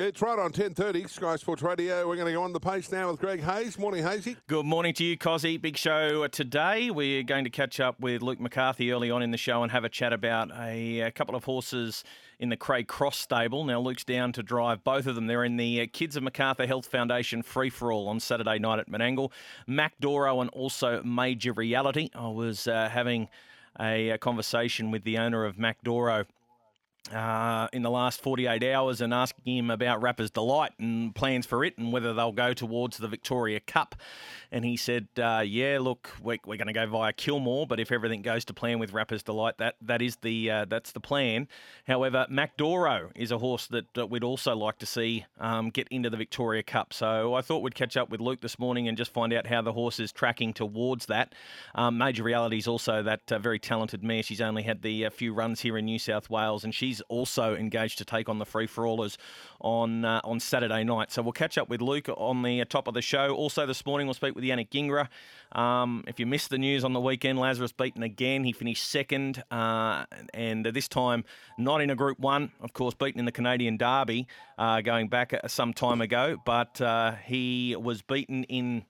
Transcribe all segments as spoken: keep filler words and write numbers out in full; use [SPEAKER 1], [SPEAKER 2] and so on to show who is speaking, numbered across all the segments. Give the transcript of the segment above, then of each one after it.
[SPEAKER 1] It's right on ten thirty, Sky Sports Radio. We're going to go on the pace now with Greg Hayes. Morning, Hazy.
[SPEAKER 2] Good morning to you, Cozzy. Big show today. We're going to catch up with Luke McCarthy early on in the show and have a chat about a, a couple of horses in the Craig Cross stable. Now, Luke's down to drive both of them. They're in the Kids of Macarthur Health Foundation free-for-all on Saturday night at Menangle. Mac Doro and also Major Reality. I was uh, having a, a conversation with the owner of Mac Doro Uh, in the last forty-eight hours and asking him about Rapper's Delight and plans for it and whether they'll go towards the Victoria Cup. And he said, uh, yeah, look, we're, we're going to go via Kilmore, but if everything goes to plan with Rapper's Delight, that that is the uh, that's the plan. However, Mac Doro is a horse that uh, we'd also like to see um, get into the Victoria Cup. So I thought we'd catch up with Luke this morning and just find out how the horse is tracking towards that. Um, Major Reality is also that uh, very talented mare. She's only had the uh, few runs here in New South Wales, and she's also engaged to take on the free-for-allers on uh, on Saturday night. So we'll catch up with Luke on the top of the show. Also this morning we'll speak with Yannick Gingras. Um, if you missed the news on the weekend, Lazarus beaten again. He finished second, uh, and this time not in a Group one, of course, beaten in the Canadian Derby uh, going back some time ago, but uh, he was beaten in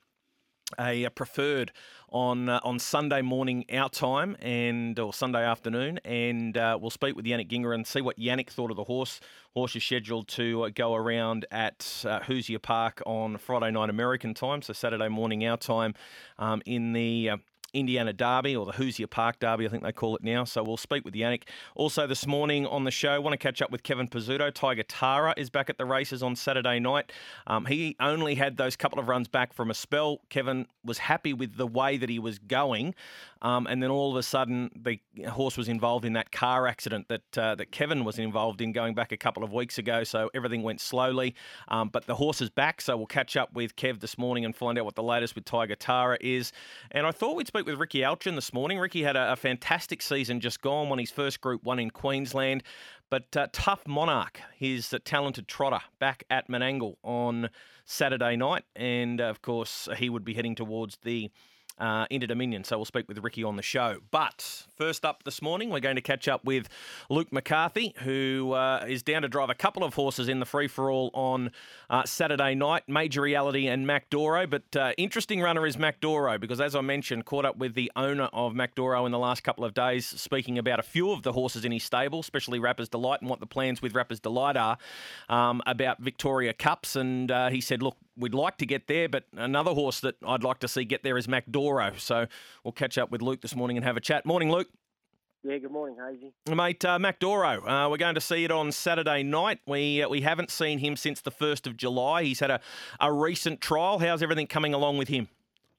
[SPEAKER 2] a preferred on uh, on Sunday morning our time and or Sunday afternoon, and uh, we'll speak with Yannick Gingras and see what Yannick thought of the horse. Horse is scheduled to uh, go around at uh, Hoosier Park on Friday night American time, so Saturday morning our time um, in the Uh, Indiana Derby, or the Hoosier Park Derby, I think they call it now. So we'll speak with Yannick. Also this morning on the show, want to catch up with Kevin Pizzuto. Tiger Tara is back at the races on Saturday night. Um, he only had those couple of runs back from a spell. Kevin was happy with the way that he was going. Um, and then all of a sudden, the horse was involved in that car accident that uh, that Kevin was involved in going back a couple of weeks ago. So everything went slowly. Um, but the horse is back, so we'll catch up with Kev this morning and find out what the latest with Tiger Tara is. And I thought we'd speak with Ricky Alchin this morning. Ricky had a, a fantastic season just gone, won his first Group one in Queensland. But uh, Tough Monarch, his uh, talented trotter, back at Menangle on Saturday night. And, uh, of course, he would be heading towards the Uh, Inter Dominion, so we'll speak with Ricky on the show. But first up this morning, we're going to catch up with Luke McCarthy, who uh, is down to drive a couple of horses in the free-for-all on uh, Saturday night, Major Reality and Mac Doro. But uh, interesting runner is Mac Doro, because as I mentioned, caught up with the owner of Mac Doro in the last couple of days, speaking about a few of the horses in his stable, especially Rapper's Delight and what the plans with Rapper's Delight are um, about Victoria Cups. And uh, he said, look, we'd like to get there, but another horse that I'd like to see get there is Mac Doro. So we'll catch up with Luke this morning and have a chat. Morning, Luke.
[SPEAKER 3] Yeah, good morning, Hazy.
[SPEAKER 2] Mate, uh, Mac Doro, uh, we're going to see it on Saturday night. We uh, we haven't seen him since the first of July. He's had a, a recent trial. How's everything coming along with him?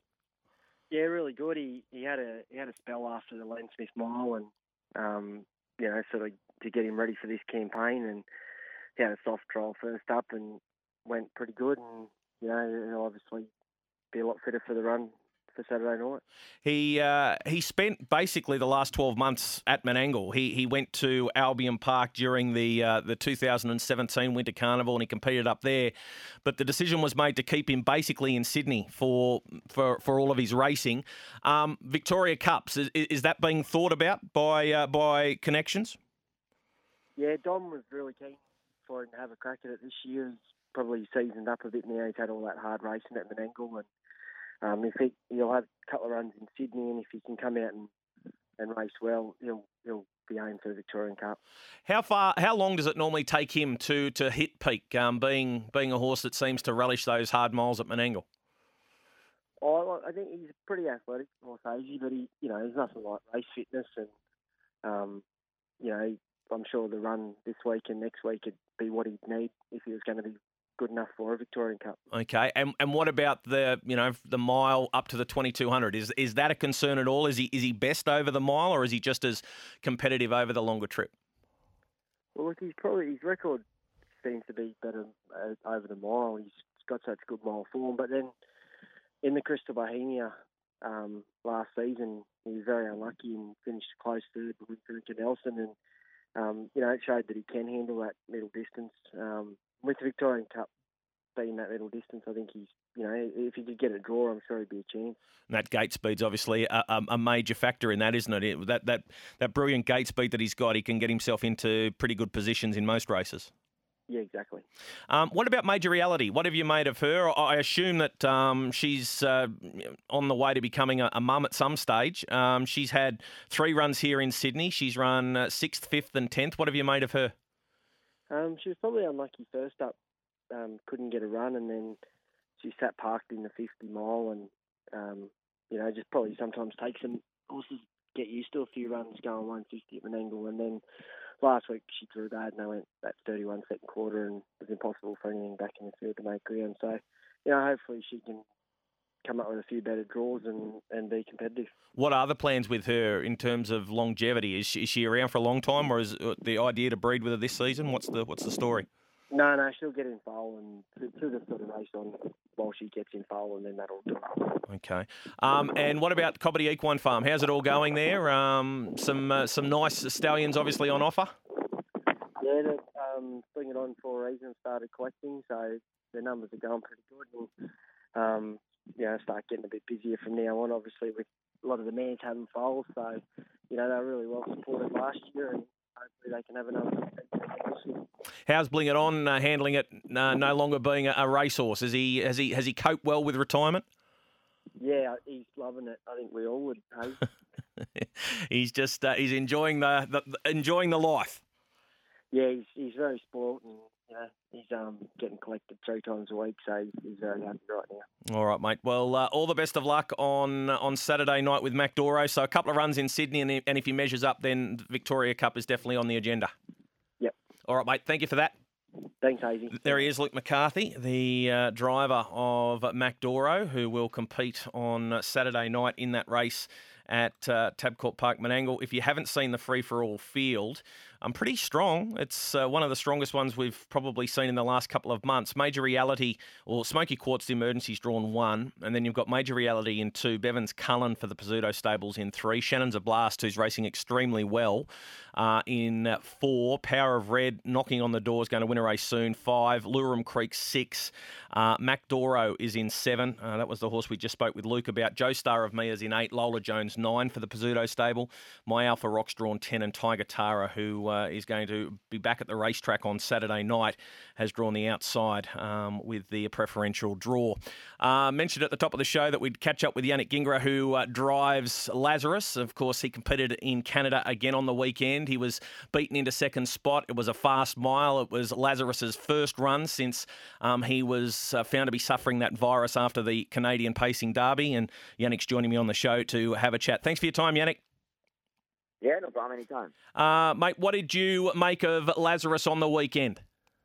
[SPEAKER 3] Yeah, really good. He he had a he had a spell after the Len Smith Mile, and um, you know, sort of to get him ready for this campaign, and he had a soft trial first up and went pretty good, and you know, he'll obviously be a lot fitter for the run for Saturday night.
[SPEAKER 2] He uh, he spent basically the last twelve months at Menangle. He he went to Albion Park during the uh, the two thousand seventeen Winter Carnival, and he competed up there. But the decision was made to keep him basically in Sydney for for, for all of his racing. Um, Victoria Cups, is, is that being thought about by uh, by connections?
[SPEAKER 3] Yeah, Dom was really keen for him to have a crack at it this year. He's probably seasoned up a bit now. He's had all that hard racing at Menangle, and Um, if he, he'll have a couple of runs in Sydney, and if he can come out and, and race well, he'll he'll be aiming for the Victorian Cup.
[SPEAKER 2] How far? How long does it normally take him to to hit peak? Um, being being a horse that seems to relish those hard miles at Menangle.
[SPEAKER 3] Oh, I think he's pretty athletic, horse Hazy, but he, you know, there's nothing like race fitness, and um, you know, I'm sure the run this week and next week would be what he'd need if he was going to be good enough for a Victorian Cup.
[SPEAKER 2] Okay, and and what about the you know the mile up to the twenty-two hundred? Is is that a concern at all? Is he is he best over the mile, or is he just as competitive over the longer trip?
[SPEAKER 3] Well, look, he's probably his record seems to be better uh, over the mile. He's got such good mile form, but then in the Crystal Bohemia um, last season, he was very unlucky and finished close third with Richard Nelson, and um, you know it showed that he can handle that middle distance. Um, With the Victorian Cup being that little distance, I think he's, you know, if he could get a draw, I'm sure he'd be a chance.
[SPEAKER 2] And that gate speed's obviously a, a, a major factor in that, isn't it? That that that brilliant gate speed that he's got, he can get himself into pretty good positions in most races.
[SPEAKER 3] Yeah, exactly.
[SPEAKER 2] Um, what about Major Reality? What have you made of her? I assume that um, she's uh, on the way to becoming a, a mum at some stage. Um, she's had three runs here in Sydney. She's run uh, sixth, fifth, and tenth. What have you made of her?
[SPEAKER 3] Um, she was probably unlucky first up. Um, couldn't get a run, and then she sat parked in the fifty mile, and um, you know, just probably sometimes takes some horses get used to a few runs going one fifty at Menangle, and then last week she drew bad and they went that thirty-one second quarter, and it was impossible for anything back in the field to make ground. So, you know, hopefully she can come up with a few better draws and, and be competitive.
[SPEAKER 2] What are the plans with her in terms of longevity? Is she, is she around for a long time, or is it the idea to breed with her this season? What's the what's the story?
[SPEAKER 3] No, no, she'll get in foal and through the sort of race on while she gets in foal, and then that'll do it.
[SPEAKER 2] Okay. Um, and what about Cobbitty Equine Farm? How's it all going there? Um, some uh, some nice stallions obviously on offer.
[SPEAKER 3] Yeah, they've um, Bring It On for a reason started collecting, so the numbers are going pretty good. And, um, you know, start getting a bit busier from now on, obviously, with a lot of the mares having foals. So, you know, they're really well supported last year, and hopefully they can have another.
[SPEAKER 2] How's Bling It On uh, handling it? Uh, no longer being a, a racehorse. Is he has he has he coped well with retirement?
[SPEAKER 3] Yeah, he's loving it. I think we all would. Hey?
[SPEAKER 2] he's just uh, he's enjoying the, the enjoying the life.
[SPEAKER 3] Yeah, he's he's very spoilt, and you know, he's um getting collected three times a week, so he's very happy right now.
[SPEAKER 2] All right, mate. Well, uh, all the best of luck on on Saturday night with Mac Doro. So a couple of runs in Sydney, and, and if he measures up, then Victoria Cup is definitely on the agenda.
[SPEAKER 3] Yep.
[SPEAKER 2] All right, mate. Thank you for that.
[SPEAKER 1] Thanks, Hazy.
[SPEAKER 2] There he is, Luke McCarthy, the uh, driver of Mac Doro, who will compete on Saturday night in that race at uh, Tabcorp Park, Menangle. If you haven't seen the free-for-all field, I'm pretty strong. It's uh, one of the strongest ones we've probably seen in the last couple of months. Major Reality, or Smoky Quartz, the emergency's drawn one, and then you've got Major Reality in two, Bevan's Cullen for the Pizzuto Stables in three, Shannon's a Blast, who's racing extremely well, uh, in four, Power of Red knocking on the door, is going to win a race soon, five, Lurum Creek six, uh, Mac Doro is in seven, uh, that was the horse we just spoke with Luke about, Joe Star of Me is in eight, Lola Jones nine for the Pizzuto Stable, My Alpha Rock's drawn ten, and Tiger Tara, who uh, is going to be back at the racetrack on Saturday night, has drawn the outside um, with the preferential draw. Uh, mentioned at the top of the show that we'd catch up with Yannick Gingras, who uh, drives Lazarus. Of course, he competed in Canada again on the weekend. He was beaten into second spot. It was a fast mile. It was Lazarus's first run since um, he was uh, found to be suffering that virus after the Canadian Pacing Derby. And Yannick's joining me on the show to have a chat. Thanks for your time, Yannick.
[SPEAKER 4] Yeah, no problem, anytime.
[SPEAKER 2] Uh, mate, what did you make of Lazarus on the weekend?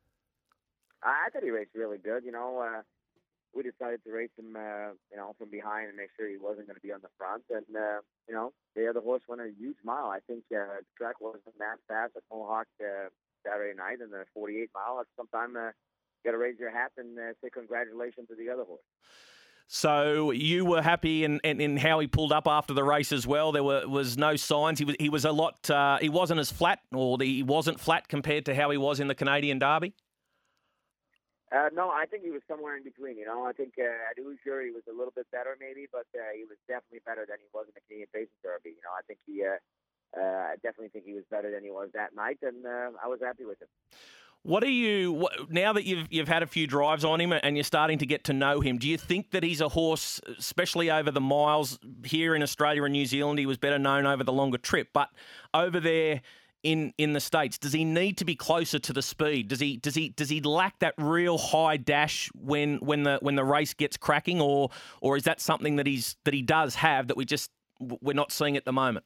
[SPEAKER 4] I thought he raced really good. You know, uh, we decided to race him, uh, you know, from behind and make sure he wasn't going to be on the front. And, uh, you know, the other horse won a huge mile. I think uh, the track wasn't that fast at Mohawk uh, Saturday night in the forty-eight mile. It's sometime uh, you got to raise your hat and uh, say congratulations to the other horse.
[SPEAKER 2] So you were happy in, in, in how he pulled up after the race as well. There were was no signs. He was he was a lot. Uh, he wasn't as flat, or he wasn't flat compared to how he was in the Canadian Derby.
[SPEAKER 4] Uh, no, I think he was somewhere in between. You know, I think uh, at Hoosier he was a little bit better, maybe, but uh, he was definitely better than he was in the Canadian Pacing Derby. You know, I think he, uh, uh, I definitely think he was better than he was that night, and uh, I was happy with him.
[SPEAKER 2] What are you what, now that you've you've had a few drives on him and you're starting to get to know him? Do you think that he's a horse, especially over the miles here in Australia and New Zealand? He was better known over the longer trip, but over there in in the States, does he need to be closer to the speed? Does he does he does he lack that real high dash when when the when the race gets cracking, or or is that something that he's that he does have that we just we're not seeing at the moment?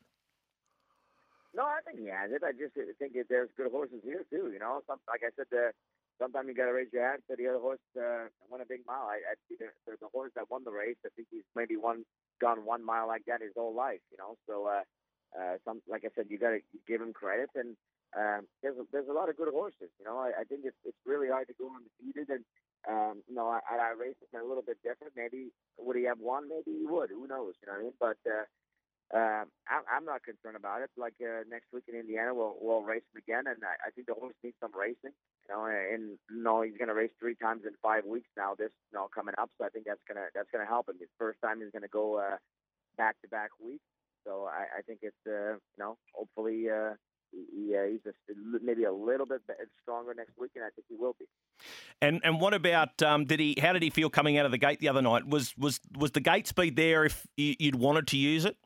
[SPEAKER 4] No, I think he has it. I just think that there's good horses here too. You know, Some, like I said, uh, sometimes you got to raise your hat to the other horse uh, won a big mile. I, I think there's a horse that won the race. I think he's maybe one gone one mile like that his whole life. You know, so uh, uh, some like I said, you got to give him credit. And um, there's a, there's a lot of good horses. You know, I, I think it's it's really hard to go undefeated. And um, you know, I, I race him a little bit different. Maybe would he have won? Maybe he would. Who knows? You know what I mean? But uh, Uh, I'm, I'm not concerned about it. Like uh, next week in Indiana, we'll we'll race him again, and I, I think the horse needs some racing. You know, and you know he's going to race three times in five weeks now. This you know coming up, so I think that's gonna that's gonna help him. His first time he's going to go uh, back to back weeks, so I, I think it's uh, you know hopefully uh, he, uh, he's just maybe a little bit stronger next week, and I think he will be.
[SPEAKER 2] And and what about um, did he? How did he feel coming out of the gate the other night? Was was was the gate speed there if you'd wanted to use it?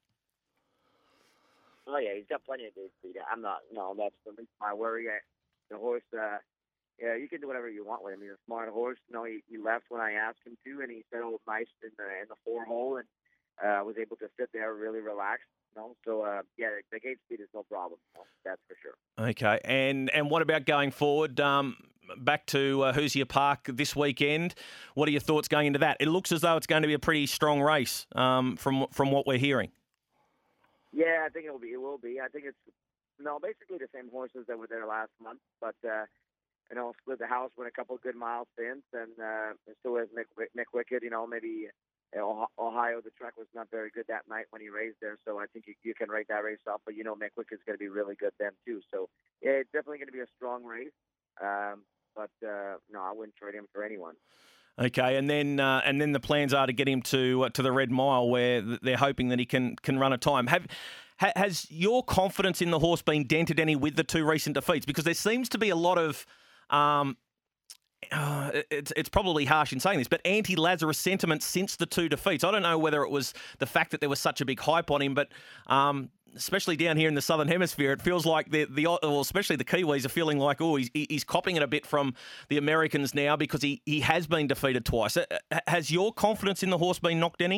[SPEAKER 4] Oh yeah, he's got plenty of gate speed. I'm not. No, that's the least my worry. The horse. Uh, Yeah, you can do whatever you want with him. He's a smart horse. You know, he, he left when I asked him to, and he settled nice in the in the four hole, and uh, was able to sit there really relaxed. You know, so uh, yeah, the gate speed is no problem. You know, that's for sure.
[SPEAKER 2] Okay, and and what about going forward? Um, back to uh, Hoosier Park this weekend. What are your thoughts going into that? It looks as though it's going to be a pretty strong race um, from from what we're hearing.
[SPEAKER 4] Yeah, I think it will be. It will be. I think it's no, basically the same horses that were there last month, but. Uh, You know, split the house, win a couple of good miles since, and uh, still has Mick, Mick Wicked. You know, maybe uh, Ohio, the track was not very good that night when he raced there, so I think you, you can write that race off. But you know, Mick Wicked's going to be really good then too. So yeah, it's definitely going to be a strong race. Um, but uh, no, I wouldn't trade him for anyone.
[SPEAKER 2] Okay, and then uh, and then the plans are to get him to uh, to the Red Mile, where they're hoping that he can can run a time. Have ha, has your confidence in the horse been dented any with the two recent defeats? Because there seems to be a lot of Um, uh, it's it's probably harsh in saying this, but anti-Lazarus sentiment since the two defeats. I don't know whether it was the fact that there was such a big hype on him, but um, especially down here in the Southern Hemisphere, it feels like the the well, especially the Kiwis are feeling like, oh, he's he's copping it a bit from the Americans now because he, he has been defeated twice. Has your confidence in the horse been knocked any?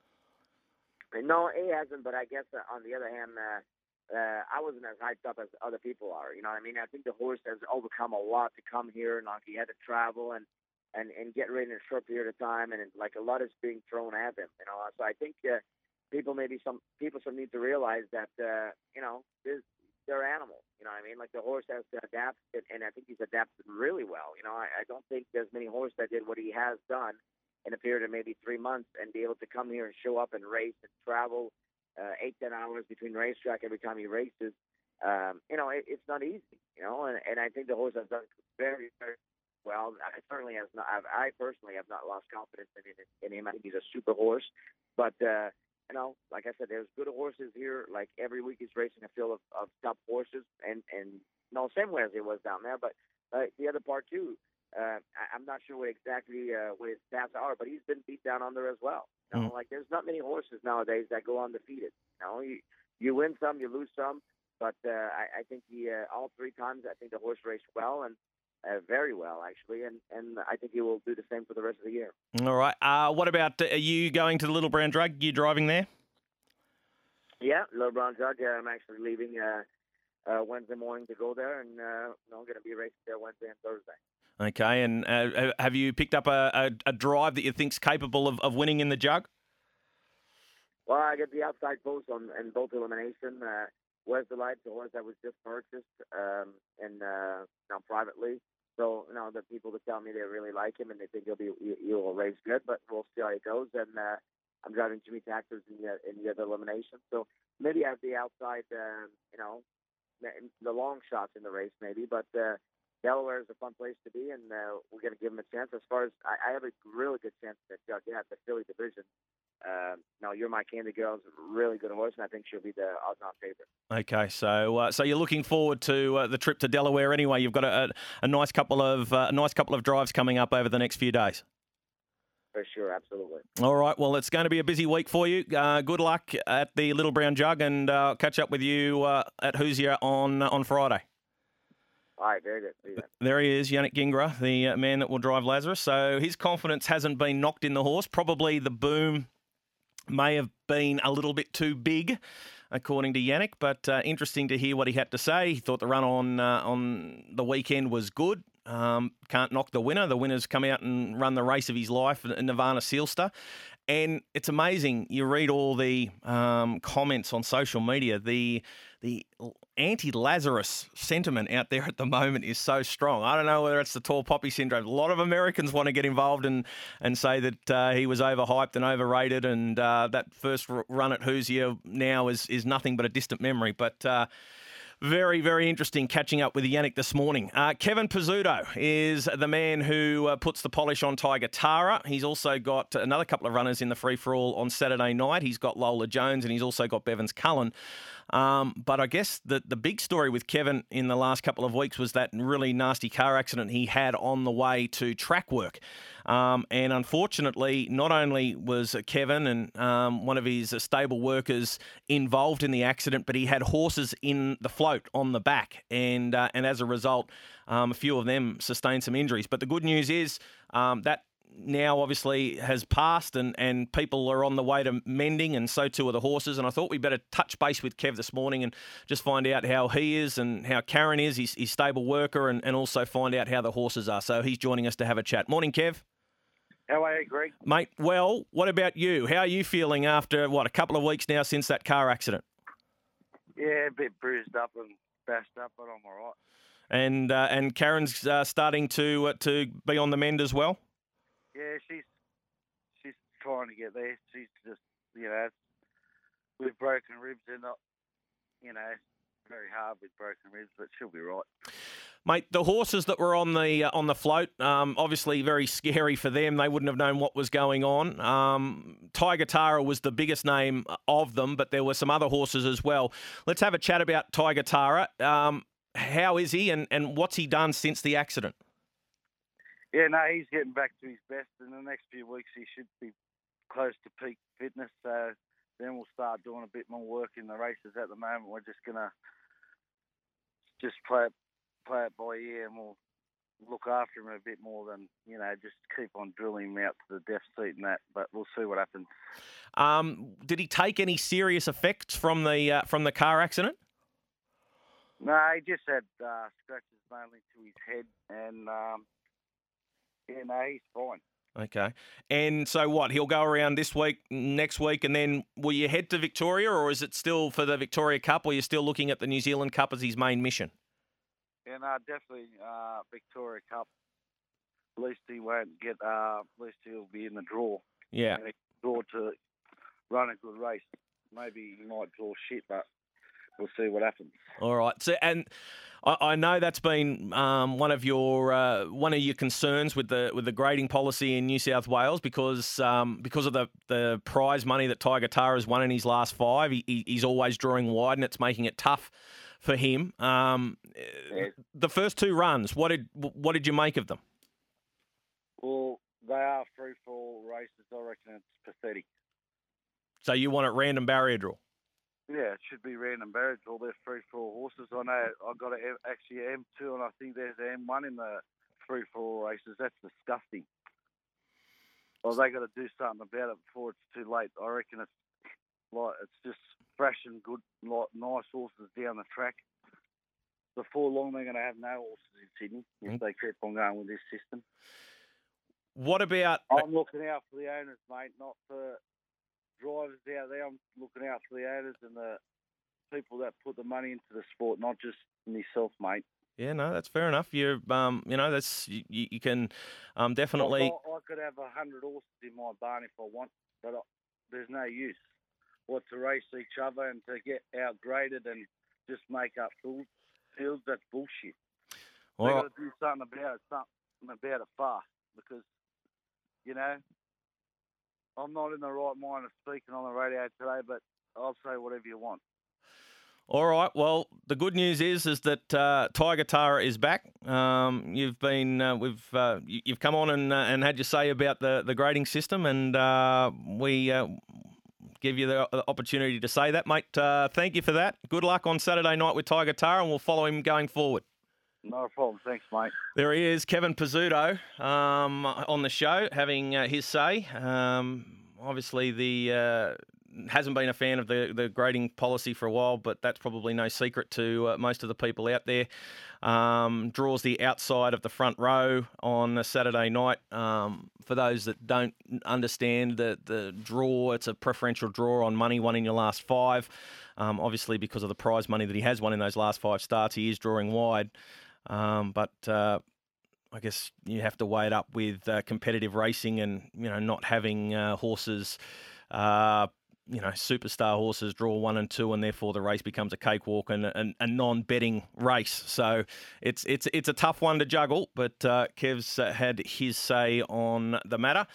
[SPEAKER 4] No, it hasn't, but I guess uh, on the other hand, uh, Uh, I wasn't as hyped up as other people are. You know what I mean? I think the horse has overcome a lot to come here, and like he had to travel and, and, and get ready in a short period of time, and like a lot is being thrown at him. You know, so I think uh, people maybe some people some need to realize that uh, you know this, they're animals. You know what I mean? Like the horse has to adapt, and, and I think he's adapted really well. You know, I, I don't think there's many horses that did what he has done in a period of maybe three months and be able to come here and show up and race and travel. Uh, eight, ten hours between racetrack every time he races. Um, you know, it, it's not easy, you know, and, and I think the horse has done very, very well. I certainly has not, I've, I personally have not lost confidence in, in, in him. I think he's a super horse. But, uh, you know, like I said, there's good horses here. Like every week he's racing a field of, of top horses, and, and no, same way as he was down there. But uh, the other part, too, uh, I, I'm not sure what exactly uh, what his stats are, but he's been beat down under as well. You know, mm. like there's not many horses nowadays that go undefeated. You know, you, you win some, you lose some, but uh, I, I think he uh, all three times I think the horse raced well and uh, very well actually, and, and I think he will do the same for the rest of the year.
[SPEAKER 2] All right. Uh, what about uh, are you going to the Little Brown Jug? You driving there?
[SPEAKER 4] Yeah, Little Brown Jug. Uh, I'm actually leaving uh, uh, Wednesday morning to go there, and uh, you know, I'm going to be racing there Wednesday and Thursday.
[SPEAKER 2] Okay, and uh, have you picked up a, a, a drive that you think's capable of, of winning in the Jug?
[SPEAKER 4] Well, I get the outside post on in both elimination. Uh, Where's the Light, the horse that was just purchased um, and uh, you know, privately. So, you know, the people that tell me they really like him and they think he'll be he will race good, but we'll see how it goes. And uh, I'm driving Jimmy Taxers in the in the other elimination, so maybe I have the outside, uh, you know, the long shots in the race, maybe, but. Uh, Delaware is a fun place to be, and uh, we're going to give him a chance. As far as I, I have a really good chance that Jug, yeah, the Philly division. Uh, now, You're My Candy Girl's a really good horse, and I think she'll be the odds-on favorite. Okay, so uh, so you're looking forward to uh, the trip to Delaware anyway. You've got a, a, a nice couple of uh, a nice couple of drives coming up over the next few days. For sure, absolutely.
[SPEAKER 2] All right, well, it's going to be a busy week for you. Uh, good luck at the Little Brown Jug, and uh, catch up with you uh, at Hoosier on on Friday.
[SPEAKER 4] All right, very good. Very good.
[SPEAKER 2] There he is, Yannick Gingras, the uh, man that will drive Lazarus. So his confidence hasn't been knocked in the horse. Probably the boom may have been a little bit too big, according to Yannick, but uh, interesting to hear what he had to say. He thought the run on uh, on the weekend was good. Um, can't knock the winner. The winner's come out and run the race of his life, Nirvana Sealster. And it's amazing. You read all the um, comments on social media. The the anti-Lazarus sentiment out there at the moment is so strong. I don't know whether it's the tall poppy syndrome. A lot of Americans want to get involved and, and say that uh, he was overhyped and overrated, and uh, that first run at Hoosier now is, is nothing but a distant memory. But uh, very, very interesting catching up with Yannick this morning. Uh, Kevin Pizzuto is the man who uh, puts the polish on Tiger Tara. He's also got another couple of runners in the free-for-all on Saturday night. He's got Lola Jones, and he's also got Bevins Cullen. Um, but I guess the, the big story with Kevin in the last couple of weeks was that really nasty car accident he had on the way to track work. Um, and unfortunately, not only was Kevin and um, one of his stable workers involved in the accident, but he had horses in the float on the back. And, uh, and as a result, um, a few of them sustained some injuries. But the good news is um, that now obviously has passed and, and people are on the way to mending, and so too are the horses. And I thought we better touch base with Kev this morning and just find out how he is and how Karen is, his, his stable worker, and, and also find out how the horses are. So he's joining us to have a chat. Morning, Kev.
[SPEAKER 5] How are you, Greg?
[SPEAKER 2] Mate, well, what about you? How are you feeling after, what, a couple of weeks now since that car accident?
[SPEAKER 5] Yeah, a bit bruised up and bashed up, but I'm all right.
[SPEAKER 2] And uh, and Karen's uh, starting to uh, to be on the mend as well?
[SPEAKER 5] Yeah, she's she's trying to get there. She's just, you know, with broken ribs, they're not, you know, very hard with broken ribs, but she'll be right.
[SPEAKER 2] Mate, the horses that were on the uh, on the float, um, obviously very scary for them. They wouldn't have known what was going on. Um, Tiger Tara was the biggest name of them, but there were some other horses as well. Let's have a chat about Tiger Tara. Um, how is he, and, and what's he done since the accident?
[SPEAKER 5] Yeah, no, he's getting back to his best. In the next few weeks, he should be close to peak fitness. So then we'll start doing a bit more work in the races. At the moment, we're just gonna just play it, play it by ear, and we'll look after him a bit more than, you know, just keep on drilling him out to the death seat and that. But we'll see what happens.
[SPEAKER 2] Um, did he take any serious effects from the uh, from the car accident?
[SPEAKER 5] No, he just had uh, scratches mainly to his head, and um, yeah, no, he's fine.
[SPEAKER 2] Okay. And so what? He'll go around this week, next week, and then will you head to Victoria, or is it still for the Victoria Cup, or you're still looking at the New Zealand Cup as his main mission?
[SPEAKER 5] Yeah, no, definitely uh, Victoria Cup. At least he won't get. Uh, at least he'll be in the draw.
[SPEAKER 2] Yeah.
[SPEAKER 5] And draw to run a good race. Maybe he might draw shit, but we'll see what happens.
[SPEAKER 2] All right. So, and I, I know that's been um, one of your uh, one of your concerns with the with the grading policy in New South Wales, because um, because of the, the prize money that Tiger Tara's won in his last five. He, he's always drawing wide, and it's making it tough for him. Um,
[SPEAKER 5] yeah.
[SPEAKER 2] The first two runs, what did what did you make of them?
[SPEAKER 5] Well, they are free for all races. I reckon it's pathetic.
[SPEAKER 2] So you want a random barrier draw?
[SPEAKER 5] Yeah, it should be random barrier draw. They're free for all horses. I know I got a, actually an M two, and I think there's an M one in the free for all races. That's disgusting. Well, they got to do something about it before it's too late. I reckon it's like it's just fresh and good, like nice horses down the track. Before long, they're going to have no horses in Sydney if mm-hmm. they keep on going with this system.
[SPEAKER 2] What about?
[SPEAKER 5] I'm looking out for the owners, mate, not for drivers out there. I'm looking out for the owners and the people that put the money into the sport, not just myself, mate.
[SPEAKER 2] Yeah, no, that's fair enough. You're, um, you know, that's you, you can um, definitely.
[SPEAKER 5] I, I could have a hundred horses in my barn if I want, but I, there's no use. What, to race each other and to get outgraded and just make up fields? Fields, that's bullshit. They
[SPEAKER 2] Well,
[SPEAKER 5] got to do something about it, something about it fast, because, you know, I'm not in the right mind of speaking on the radio today, but I'll say whatever you want.
[SPEAKER 2] All right. Well, the good news is is that uh, Tiger Tara is back. Um, you've been uh, we've uh, you've come on and uh, and had your say about the, the grading system, and uh, we uh, give you the opportunity to say that, mate. Uh, thank you for that. Good luck on Saturday night with Tiger Tara, and we'll follow him going forward.
[SPEAKER 5] No problem. Thanks, mate.
[SPEAKER 2] There he is, Kevin Pizzuto, um, on the show, having uh, his say. Um, obviously, the uh, hasn't been a fan of the, the grading policy for a while, but that's probably no secret to uh, most of the people out there. Um, draws the outside of the front row on a Saturday night. Um, for those that don't understand the, the draw, it's a preferential draw on money won in your last five. Um, obviously, because of the prize money that he has won in those last five starts, he is drawing wide. Um, but uh, I guess you have to weigh it up with uh, competitive racing and, you know, not having uh, horses, uh, you know, superstar horses draw one and two, and therefore the race becomes a cakewalk and a, a non-betting race. So it's it's it's a tough one to juggle, but uh, Kev's uh, had his say on the matter.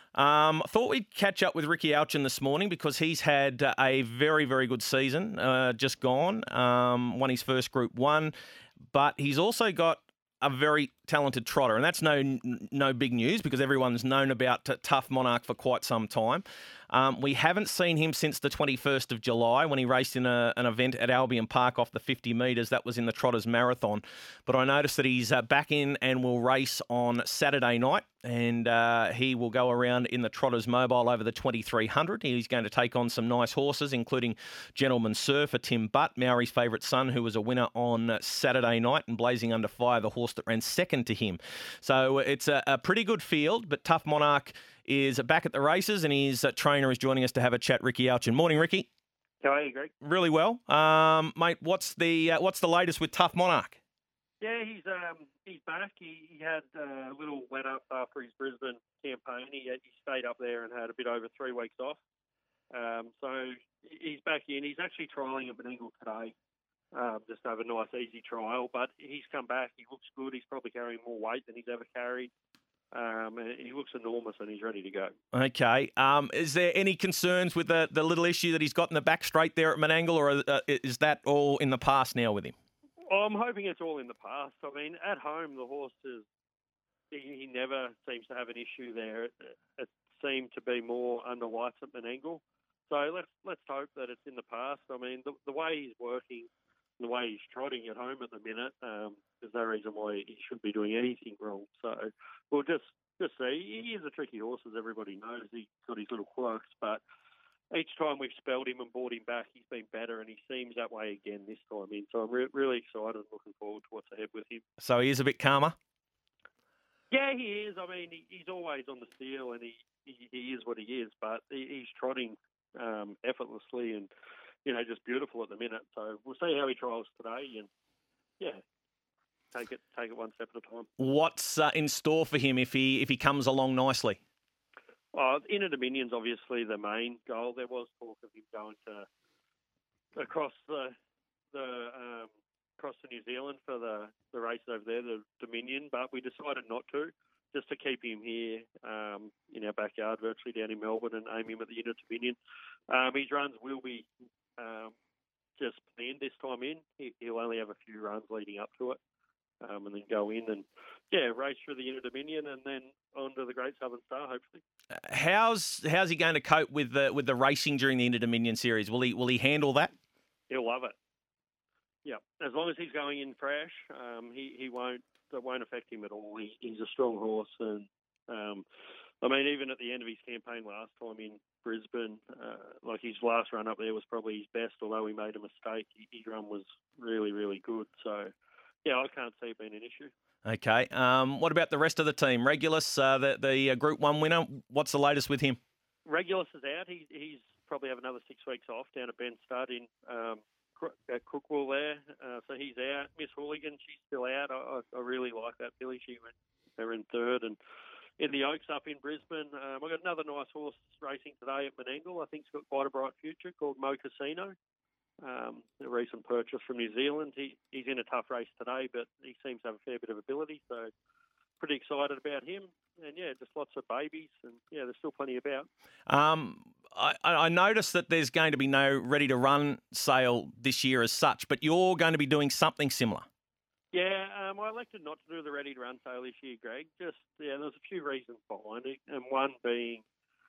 [SPEAKER 2] Um, I thought we'd catch up with Ricky Alchin this morning because he's had uh, a very, very good season uh, just gone. Um, won his first Group One, but he's also got a very talented trotter, and that's no no big news because everyone's known about t- Tough Monarch for quite some time. Um, we haven't seen him since the twenty-first of July when he raced in a, an event at Albion Park off the fifty metres. That was in the Trotters Marathon. But I noticed that he's uh, back in and will race on Saturday night, and uh, he will go around in the Trotters Mobile over the twenty-three hundred. He's going to take on some nice horses, including Gentleman Surfer, Tim Butt, Maori's favourite son, who was a winner on Saturday night, and Blazing Under Fire, the horse that ran second to him. So it's a, a pretty good field, but Tough Monarch is back at the races, and his uh, trainer is joining us to have a chat, Ricky Alchin. Morning, Ricky.
[SPEAKER 6] How are you, Greg?
[SPEAKER 2] Really well. Um, mate, what's the uh, what's the latest with Tough Monarch?
[SPEAKER 6] Yeah, he's um he's back. He, he had uh, a little let up after his Brisbane campaign. He, had, he stayed up there and had a bit over three weeks off. Um, so he's back in. He's actually trialling at Menangle today. Um, just have a nice, easy trial. But he's come back. He looks good. He's probably carrying more weight than he's ever carried. Um, and he looks enormous and he's ready to go.
[SPEAKER 2] Okay. Um, is there any concerns with the, the little issue that he's got in the back straight there at Menangle, or uh, is that all in the past now with him?
[SPEAKER 6] I'm hoping it's all in the past. I mean, at home, the horse is, he, he never seems to have an issue there. It, it seemed to be more under lights at Menangle. So let's let's hope that it's in the past. I mean, the, the way he's working, the way he's trotting at home at the minute, um, there's no reason why he should be doing anything wrong. So we'll just, just see. He is a tricky horse, as everybody knows. He's got his little quirks, but each time we've spelled him and brought him back, he's been better, and he seems that way again this time in. So I'm re- really excited and looking forward to what's ahead with him.
[SPEAKER 2] So he is a bit calmer?
[SPEAKER 6] Yeah, he is. I mean, he, he's always on the steel, and he, he, he is what he is, but he, he's trotting um, effortlessly and, you know, just beautiful at the minute. So we'll see how he trials today, and, yeah, take it take it one step at a time.
[SPEAKER 2] What's uh, in store for him if he if he comes along nicely?
[SPEAKER 6] Oh, Inter Dominion's obviously the main goal. There was talk of him going to across the the um, across to New Zealand for the, the race over there, the Dominion, but we decided not to, just to keep him here um, in our backyard, virtually down in Melbourne, and aim him at the Inter Dominion. Um, his runs will be um, just planned this time in. He, he'll only have a few runs leading up to it. Um, and then go in and, yeah, race through the Inter Dominion and then on to the Great Southern Star, hopefully.
[SPEAKER 2] How's how's he going to cope with the with the racing during the Inter Dominion series? Will he will he handle that?
[SPEAKER 6] He'll love it. Yeah, as long as he's going in fresh, um, he he won't that won't affect him at all. He, he's a strong horse, and um, I mean, even at the end of his campaign last time in Brisbane, uh, like his last run up there was probably his best. Although he made a mistake, his run was really really good. So. Yeah, I can't see it being an issue.
[SPEAKER 2] Okay. Um, what about the rest of the team? Regulus, uh, the, the uh, Group one winner, what's the latest with him?
[SPEAKER 6] Regulus is out. He, he's probably have another six weeks off down at Ben Stud in um, at Crookwell there. Uh, so he's out. Miss Hooligan, she's still out. I, I really like that filly. She went there in third. And in the Oaks up in Brisbane, um, I've got another nice horse racing today at Menangle. I think it's got quite a bright future, called Mo Casino. Um, a recent purchase from New Zealand. He, he's in a tough race today, but he seems to have a fair bit of ability, so pretty excited about him. And, yeah, just lots of babies, and, yeah, there's still plenty about.
[SPEAKER 2] Um, I, I noticed that there's going to be no ready-to-run sale this year as such, but you're going to be doing something similar.
[SPEAKER 6] Yeah, um, I elected not to do the ready-to-run sale this year, Greg. Just, yeah, there's a few reasons behind it, and one being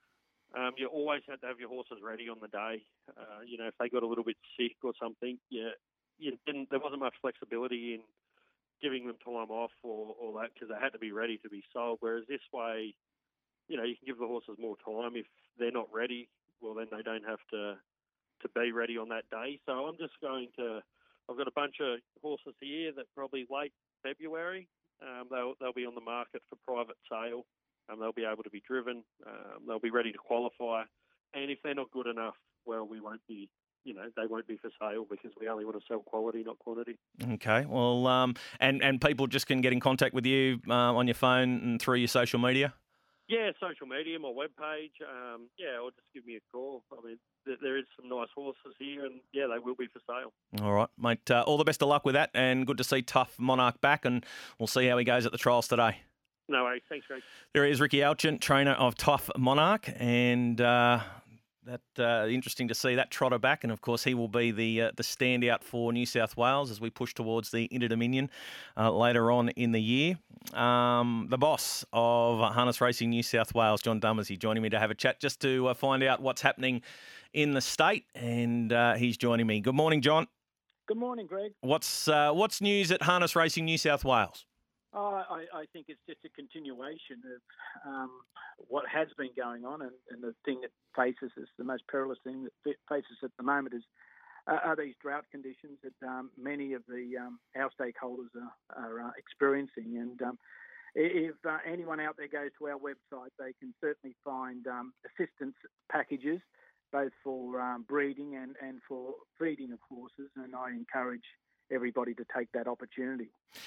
[SPEAKER 6] Um, you always had to have your horses ready on the day. Uh, you know, if they got a little bit sick or something, yeah, you didn't. There wasn't much flexibility in giving them time off or, or that because they had to be ready to be sold. Whereas this way, you know, you can give the horses more time. If they're not ready, well, then they don't have to to be ready on that day. So I'm just going to. I've got a bunch of horses here that probably late February um, they'll they'll be on the market for private sale. Um, they'll be able to be driven. Um, they'll be ready to qualify. And if they're not good enough, well, we won't be, you know, they won't be for sale because we only want to sell quality, not quantity.
[SPEAKER 2] Okay. Well, um, and, and people just can get in contact with you uh, on your phone and through your social media?
[SPEAKER 6] Yeah, social media, my webpage. Um, yeah, or just give me a call. I mean, th- there is some nice horses here, and, yeah, they will be for sale.
[SPEAKER 2] All right, mate. Uh, all the best of luck with that, and good to see Tough Monarch back, and we'll see how he goes at the trials today.
[SPEAKER 6] No worries. Thanks, Greg.
[SPEAKER 2] There is Ricky Alchant, trainer of Tough Monarch, and uh, that uh, interesting to see that trotter back. And of course, he will be the uh, the standout for New South Wales as we push towards the Inter Dominion uh, later on in the year. Um, the boss of Harness Racing New South Wales, John Dummersy, joining me to have a chat just to uh, find out what's happening in the state, and uh, he's joining me. Good morning, John.
[SPEAKER 7] Good morning, Greg.
[SPEAKER 2] What's uh, what's news at Harness Racing New South Wales?
[SPEAKER 7] Oh, I, I think it's just a continuation of um, what has been going on, and, and the thing that faces us, the most perilous thing that faces us at the moment is uh, are these drought conditions that um, many of the um, our stakeholders are, are uh, experiencing. And um, if uh, anyone out there goes to our website, they can certainly find um, assistance packages, both for um, breeding and, and for feeding of horses, and I encourage everybody to take that opportunity.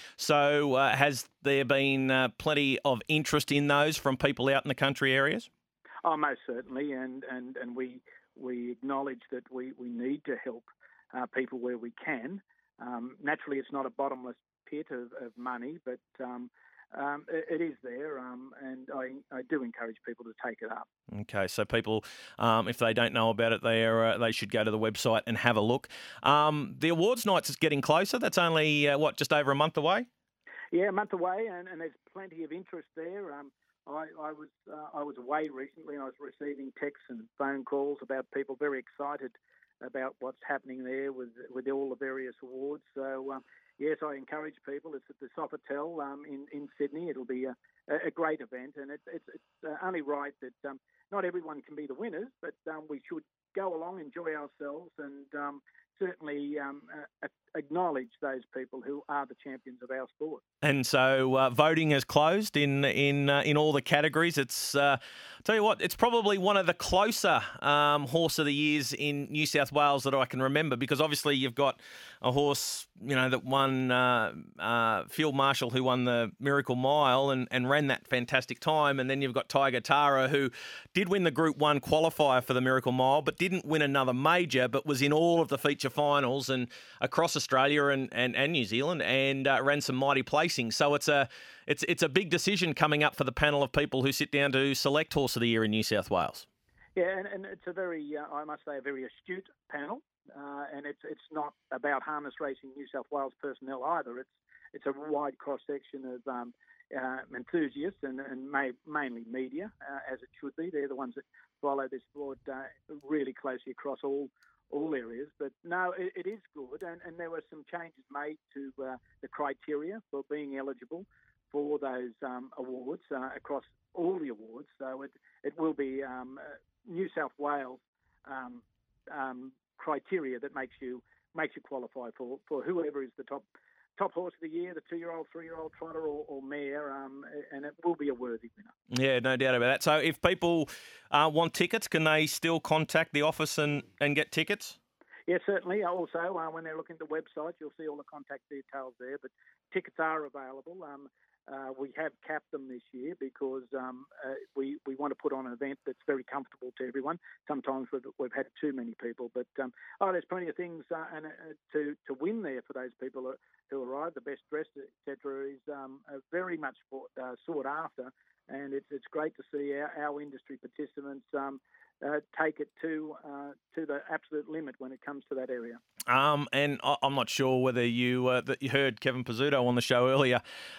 [SPEAKER 2] So uh, has there been uh, plenty of interest in those from people out in the country areas?
[SPEAKER 7] Oh, most certainly, and, and, and we we acknowledge that we, we need to help uh, people where we can. Um, naturally, it's not a bottomless pit of, of money, but um, um, it, it is there, um, and I, I do encourage people to take it up.
[SPEAKER 2] Okay, so people, um, if they don't know about it, they are, uh, they should go to the website and have a look. Um, the awards nights is getting closer. That's only, uh, what, just over a month away?
[SPEAKER 7] Yeah, a month away, and, and there's plenty of interest there. Um, I, I was uh, I was away recently, and I was receiving texts and phone calls about people very excited about what's happening there with with all the various awards. So, um, yes, I encourage people. It's at the Sofitel um, in, in Sydney. It'll be a, a great event, and it, it's, it's uh, only right that um, not everyone can be the winners, but um, we should go along, enjoy ourselves, and um, certainly um, uh, acknowledge those people who are the champions of our sport.
[SPEAKER 2] And so uh, voting has closed in in uh, in all the categories. It's uh, tell you what, it's probably one of the closer um, horse of the years in New South Wales that I can remember, because obviously you've got a horse, you know, that won uh, uh, Field Marshal, who won the Miracle Mile and, and ran that fantastic time, and then you've got Tiger Tara, who did win the Group One qualifier for the Miracle Mile, but didn't win another major, but was in all of the feature finals and across Australia and, and, and New Zealand, and uh, ran some mighty placings. So it's a it's it's a big decision coming up for the panel of people who sit down to select Horse of the Year in New South Wales.
[SPEAKER 7] Yeah, and, and it's a very, uh, I must say, a very astute panel, uh, and it's it's not about Harness Racing New South Wales personnel either. It's it's a wide cross section of um, uh, enthusiasts and, and may, mainly media, uh, as it should be. They're the ones that follow this sport uh, really closely across all. all areas, but no, it, it is good, and, and there were some changes made to uh, the criteria for being eligible for those um, awards uh, across all the awards. So it it will be um, uh, New South Wales um, um, criteria that makes you makes you qualify for, for whoever is the top top horse of the year, the two-year-old, three-year-old trotter or, or mare, um, and it will be a worthy winner.
[SPEAKER 2] Yeah, no doubt about that. So if people uh, want tickets, can they still contact the office and, and get tickets?
[SPEAKER 7] Yeah, certainly. Also, uh, when they look at the website, you'll see all the contact details there, but tickets are available. Um, uh, we have capped them this year because um, uh, we, we want to put on an event that's very comfortable to everyone. Sometimes we've, we've had too many people, but um, oh, there's plenty of things uh, and, uh, to, to win there for those people who arrive. The best dressed, et cetera, is um, uh, very much sought, uh, sought after, and it's, it's great to see our, our industry participants um, Uh, take it to uh, to the absolute limit when it comes to that area.
[SPEAKER 2] Um, and I- I'm not sure whether you uh, that you heard Kevin Pizzuto on the show earlier.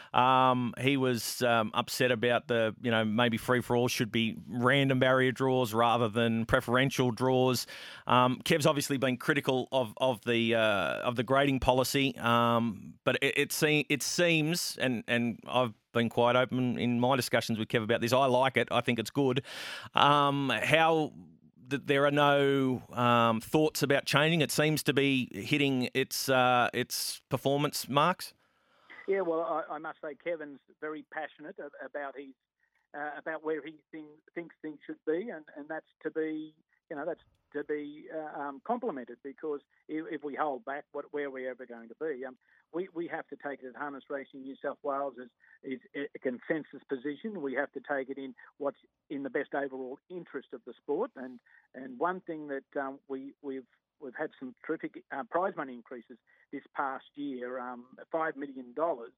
[SPEAKER 2] Um, he was um, upset about the, you know, maybe free for all should be random barrier draws rather than preferential draws. Um, Kev's obviously been critical of of the uh, of the grading policy, um, but it it, se- it seems, and and I've been quite open in my discussions with Kev about this. I like it. I think it's good. Um, how th- there are no um, thoughts about changing. It seems to be hitting its uh, its performance marks.
[SPEAKER 7] Yeah, well, I, I must say Kevin's very passionate about his uh, about where he think, thinks things should be, and, and that's to be, you know, that's to be uh, um, complimented, because if, if we hold back, what, where are we ever going to be? Um, we, we have to take it at Harness Racing New South Wales as is a consensus position. We have to take it in what's in the best overall interest of the sport. And and one thing that um, we we've we've had some terrific uh, prize money increases this past year, um, five million dollars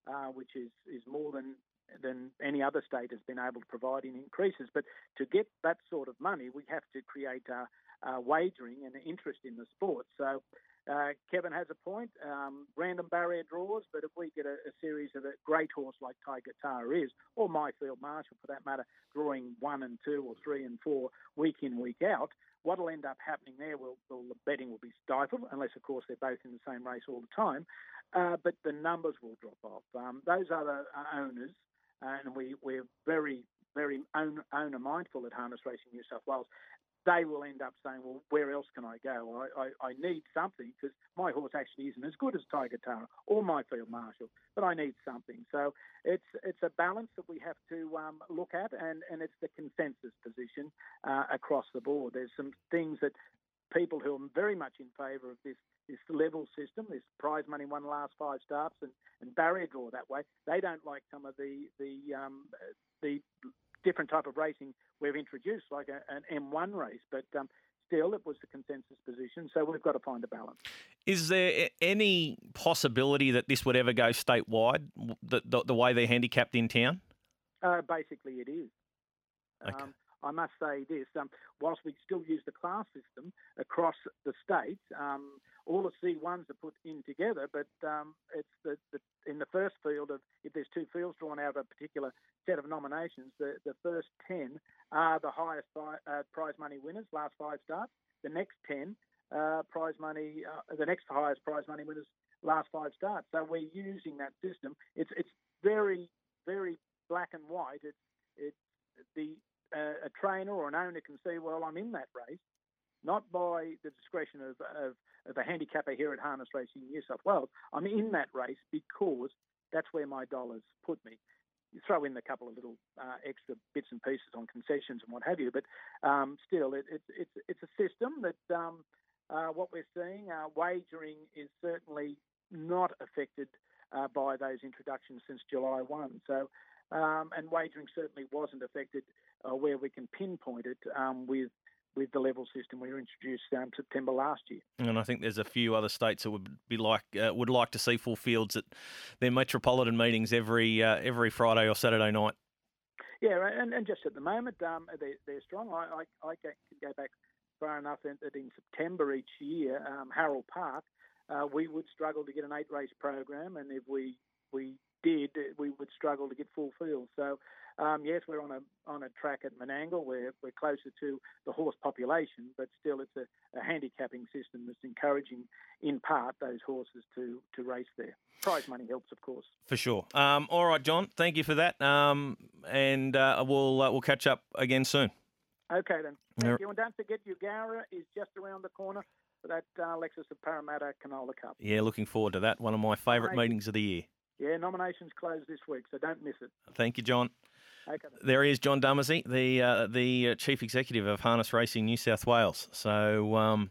[SPEAKER 7] uh, which is, is more than than any other state has been able to provide in increases. But to get that sort of money, we have to create uh, uh, wagering and interest in the sport. So uh, Kevin has a point. Um, random barrier draws, but if we get a, a series of a great horse like Tiger Tar is, or Myfield Marshall for that matter, drawing one and two or three and four week in, week out, what will end up happening there, will, will the betting will be stifled, unless, of course, they're both in the same race all the time. Uh, but the numbers will drop off. Um, those other uh, owners, and we, we're very, very own, owner mindful at Harness Racing New South Wales, they will end up saying, well, where else can I go? I, I, I need something because my horse actually isn't as good as Tiger Tara or Myfield Marshall, but I need something. So it's it's a balance that we have to um, look at, and, and it's the consensus position uh, across the board. There's some things that people who are very much in favour of this this level system, this prize money won the last five starts and, and barrier draw that way, they don't like some of the the um, the different type of racing we've introduced, like a, an M one race. But um, still, it was the consensus position, so we've got to find a balance. Is
[SPEAKER 2] there any possibility that this would ever go statewide, the, the, the way they're handicapped in town?
[SPEAKER 7] Uh, basically, it is.
[SPEAKER 2] Okay.
[SPEAKER 7] Um, I must say this, um, whilst we still use the class system across the state, um, all the C ones are put in together, but um, it's the, the in the first field of, if there's two fields drawn out of a particular set of nominations, the, the first ten are the highest fi- uh, prize money winners, last five starts. The next ten uh, prize money, uh, the next highest prize money winners, last five starts. So we're using that system. It's it's very, very black and white. It's, it's the Uh, a trainer or an owner can see, well, I'm in that race, not by the discretion of, of, of a handicapper here at Harness Racing New South Wales. I'm in that race because that's where my dollars put me. You throw in a couple of little uh, extra bits and pieces on concessions and what have you, but um, still, it, it, it's it's a system that um, uh, what we're seeing, uh, wagering is certainly not affected uh, by those introductions since July first. So, um, and wagering certainly wasn't affected uh, where we can pinpoint it um, with with the level system we introduced um, September last year.
[SPEAKER 2] And I think there's a few other states that would be like uh, would like to see full fields at their metropolitan meetings every uh, every Friday or Saturday night.
[SPEAKER 7] Yeah, and, and just at the moment, um, they're, they're strong. I, I, I can go back far enough in, that in September each year, um, Harold Park, uh, we would struggle to get an eight-race program, and if we we did, we would struggle to get full fields. So, um, yes, we're on a on a track at Menangle where we're closer to the horse population, but still it's a, a handicapping system that's encouraging, in part, those horses to, to race there. Prize money helps, of course.
[SPEAKER 2] For sure. Um, all right, John, thank you for that, um, and uh, we'll uh, we'll catch up again soon.
[SPEAKER 7] Okay, then. Thank you. And don't forget, Ugara is just around the corner for that uh, Lexus of Parramatta Canola Cup.
[SPEAKER 2] Yeah, looking forward to that. One of my favourite
[SPEAKER 7] Nomination.
[SPEAKER 2] meetings of the year.
[SPEAKER 7] Yeah, nominations close this week, so don't miss it.
[SPEAKER 2] Thank you, John.
[SPEAKER 7] Okay. Then.
[SPEAKER 2] There he is, John Dummersey, the uh, the Chief Executive of Harness Racing New South Wales. So, um,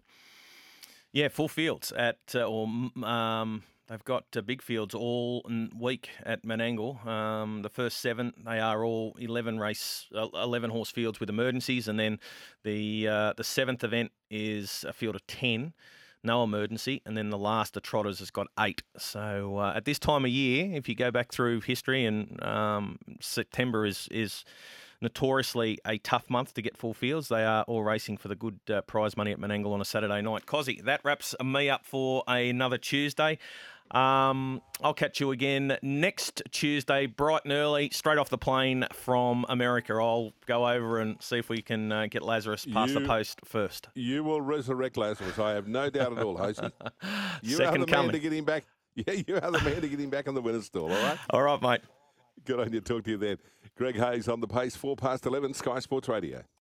[SPEAKER 2] yeah, full fields at, uh, or um, they've got uh, big fields all week at Menangle. Um, the first seven, they are all eleven race, uh, eleven horse fields with emergencies, and then the uh, the seventh event is a field of ten. No emergency, and then the last of Trotters has got eight. So uh, at this time of year, if you go back through history, and um, September is is notoriously a tough month to get full fields. They are all racing for the good uh, prize money at Menangle on a Saturday night. Cozzy, that wraps me up for another Tuesday. Um, I'll catch you again next Tuesday, bright and early, straight off the plane from America. I'll go over and see if we can uh, get Lazarus past
[SPEAKER 1] You-
[SPEAKER 2] the post first.
[SPEAKER 1] You will resurrect Lazarus. I have no doubt at all, Hosey. You
[SPEAKER 2] Second
[SPEAKER 1] are the
[SPEAKER 2] coming.
[SPEAKER 1] man to get him back. Yeah, you are the man to get him back on the winner's stall, all right?
[SPEAKER 2] All right, mate.
[SPEAKER 1] Good on you. Talk to you then. Greg Hayes on the pace, four past eleven, Sky Sports Radio.